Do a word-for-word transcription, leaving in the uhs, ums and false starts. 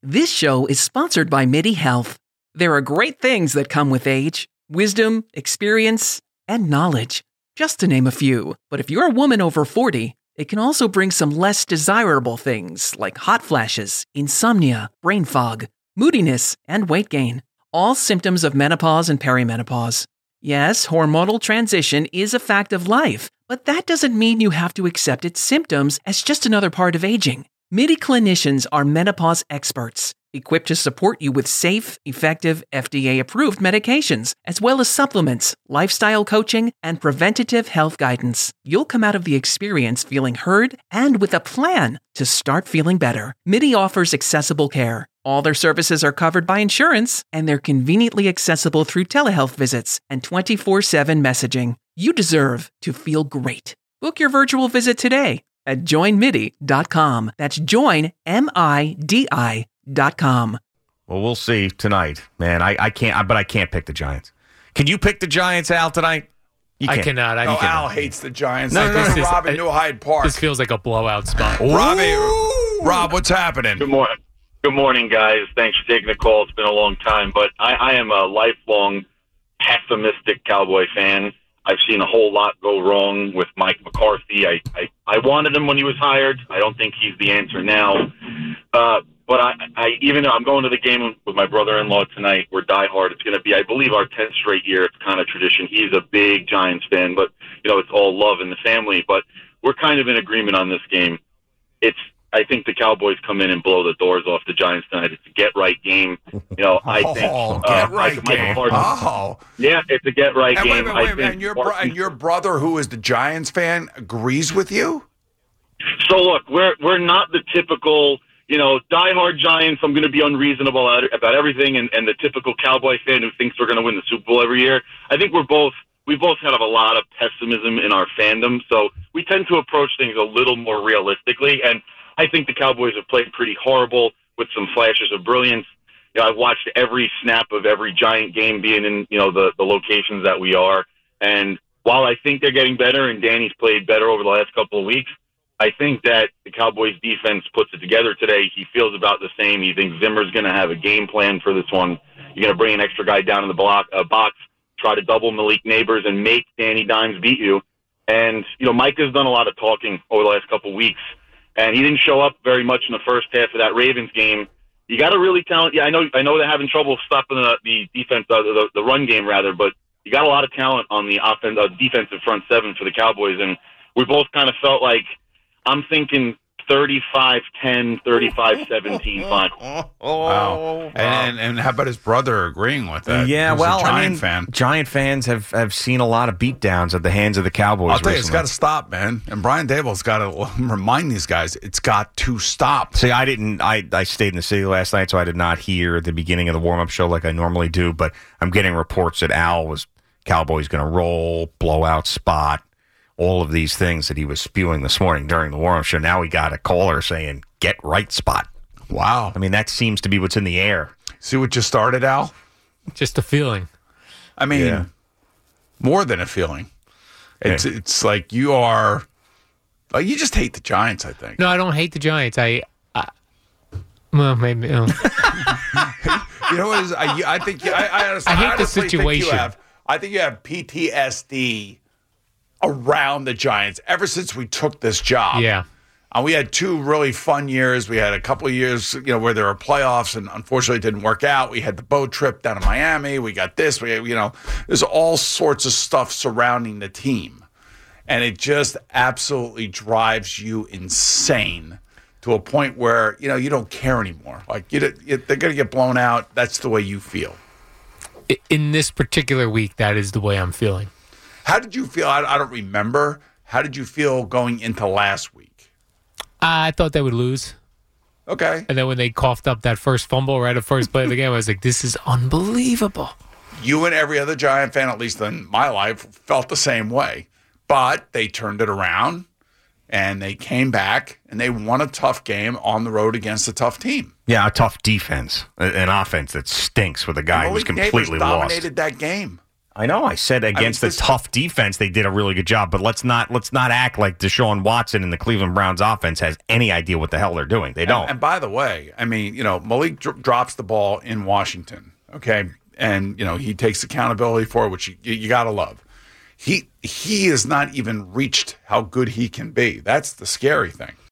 This show is sponsored by MIDI Health. There are great things that come with age, wisdom, experience, and knowledge, just to name a few. But if you're a woman over forty, it can also bring some less desirable things like hot flashes, insomnia, brain fog, moodiness, and weight gain. All symptoms of menopause and perimenopause. Yes, hormonal transition is a fact of life, but that doesn't mean you have to accept its symptoms as just another part of aging. MIDI clinicians are menopause experts, equipped to support you with safe, effective, F D A-approved medications, as well as supplements, lifestyle coaching, and preventative health guidance. You'll come out of the experience feeling heard and with a plan to start feeling better. MIDI offers accessible care. All their services are covered by insurance, and they're conveniently accessible through telehealth visits and twenty-four seven messaging. You deserve to feel great. Book your virtual visit today at join midi dot com. That's join, M I D I dot com. Well, we'll see tonight, man. I, I can't, but I can't pick the Giants. Can you pick the Giants, Al, tonight? You I can't. cannot. I No, cannot. Al hates the Giants. No, No, no, no, no, no. Rob in New Hyde Park. This feels like a blowout spot. Robbie, Rob, what's happening? Good morning. Good morning, guys. Thanks for taking the call. It's been a long time, but I, I am a lifelong pessimistic Cowboy fan. I've seen a whole lot go wrong with Mike McCarthy. I, I, I wanted him when he was hired. I don't think he's the answer now. Uh, but I, I even though I'm going to the game with my brother-in-law tonight, we're diehard. It's going to be, I believe, our tenth straight year. It's kind of tradition. He's a big Giants fan, but you know, it's all love in the family. But we're kind of in agreement on this game. It's I think the Cowboys come in and blow the doors off the Giants tonight. It's a get-right game. You know, I think Oh, uh, get-right Mike, game. Mike Oh. Yeah, it's a get-right And game. wait a minute, I wait a minute. think And your, bro- and your brother, who is the Giants fan, agrees with you? So look, we're we're not the typical, you know, diehard Giants. I'm going to be unreasonable about everything, and, and the typical Cowboy fan who thinks we're going to win the Super Bowl every year. I think we're both we both have a lot of pessimism in our fandom, so we tend to approach things a little more realistically. And I think the Cowboys have played pretty horrible with some flashes of brilliance. You know, I've watched every snap of every Giant game being in, you know, the, the locations that we are. And while I think they're getting better and Danny's played better over the last couple of weeks, I think that the Cowboys defense puts it together today. He feels about the same. He thinks Zimmer's going to have a game plan for this one. You're going to bring an extra guy down in the block, uh, box, try to double Malik Neighbors and make Danny Dimes beat you. And, you know, Mike has done a lot of talking over the last couple of weeks. And he didn't show up very much in the first half of that Ravens game. You got to really talent. Yeah, I know. I know they're having trouble stopping the, the defense, uh, the, the run game rather. But you got a lot of talent on the offense, uh, defensive front seven for the Cowboys, and we both kind of felt like I'm thinking thirty-five ten, thirty-five seventeen final. Wow. And, and how about his brother agreeing with that? Yeah, He's well, a Giant I mean, fan. Giant fans have, have seen a lot of beatdowns at the hands of the Cowboys I'll tell you, it's recently. got to stop, man. And Brian Daboll's got to remind these guys, it's got to stop. See, I didn't. I, I stayed in the city last night, so I did not hear the beginning of the warm-up show like I normally do. But I'm getting reports that Al was Cowboys going to roll, blowout spot, all of these things that he was spewing this morning during the warm-up show. Now we got a caller saying, get right spot. Wow. I mean, that seems to be what's in the air. See what you started, Al? Just a feeling. I mean, Yeah. more than a feeling. It's Yeah. it's like you are, like you just hate the Giants, I think. No, I don't hate the Giants. I, I well, maybe. Uh, You know what it is? I, I think, I, I honestly, I hate the honestly think you situation. have, I think you have P T S D around the Giants ever since we took this job. yeah. And we had two really fun years. We had a couple of years, you know, where there were playoffs, and unfortunately it didn't work out. We had the boat trip down to Miami. We got this. We, you know, there's all sorts of stuff surrounding the team, and it just absolutely drives you insane to a point where you know you don't care anymore. Like you, you, they're going to get blown out. That's the way you feel. I- In this particular week, that is the way I'm feeling. How did you feel? I, I don't remember. How did you feel going into last week? I thought they would lose. Okay. And then when they coughed up that first fumble right at first play of the game, I was like, this is unbelievable. You and every other Giant fan, at least in my life, felt the same way. But they turned it around, and they came back, and they won a tough game on the road against a tough team. Yeah, a tough defense, an offense that stinks with a guy who's Malik Neighbors completely lost. dominated that game. I know. I said against I mean, the tough defense, they did a really good job. But let's not let's not act like Deshaun Watson and the Cleveland Browns offense has any idea what the hell they're doing. They don't. And, and by the way, I mean, you know, Malik dr- drops the ball in Washington, okay, and you know he takes accountability for it, which you, you got to love. He he has not even reached how good he can be. That's the scary thing.